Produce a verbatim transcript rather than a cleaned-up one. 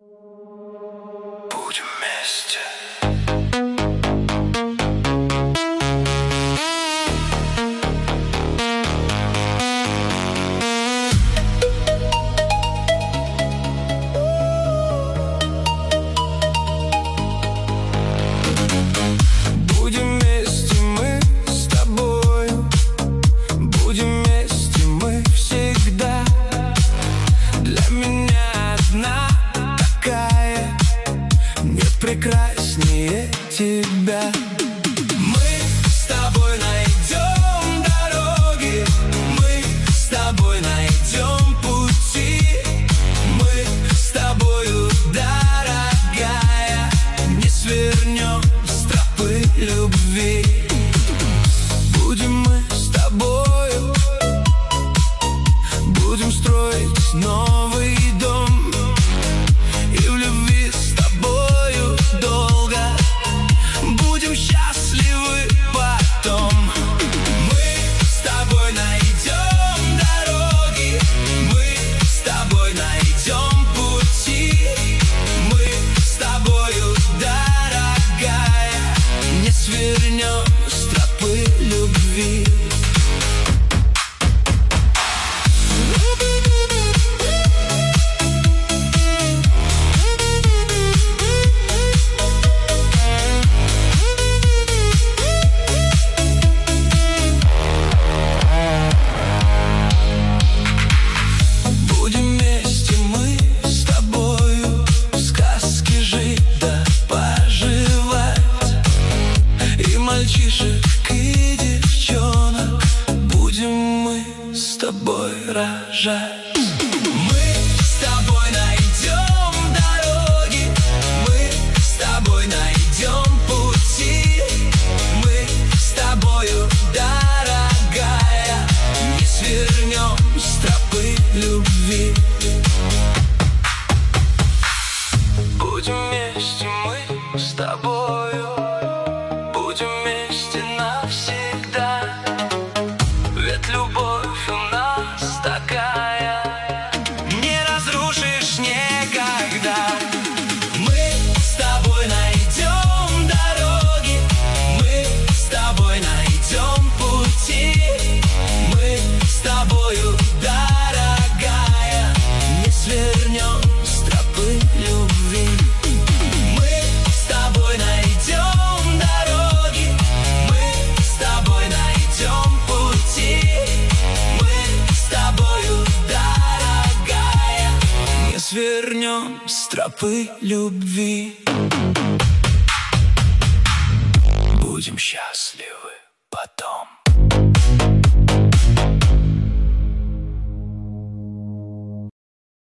Будем вместе. Будем вместе мы с тобою, будем вместе мы всегда. Для меня одна такая, нет прекраснее тебя. Мы с тобой найдем дороги, мы с тобой найдем пути. Мы с тобою, дорогая, не свернем с тропы любви. Будем мы с тобою, будем строить новый дом, и в любви с тобою долго будем счастливы потом. Мы с тобой найдем дороги, мы с тобой найдем пути. Мы с тобою, дорогая, не свернем с тропы любви. Будем вместе мы с тобою в сказке жить да поживать, и мальчишек, и девчонок будем мы с тобой рожать. Мы с тобой найдем дороги, мы с тобой найдем пути. Мы с тобою, дорогая, не свернем с тропы любви. Будем вместе мы с тобою, будем вместе навсегда. Ведь любовь у нас такая, не разрушишь никогда. Мы с тобой найдем дороги, мы с тобой найдем пути. Мы с тобою, дорогая, не свернем с тропы любви. Мы с тобой найдем дороги, мы с тобой найдем пути. Мы с тобою, дорогая, не свернем с тропы любви. Будем счастливы потом.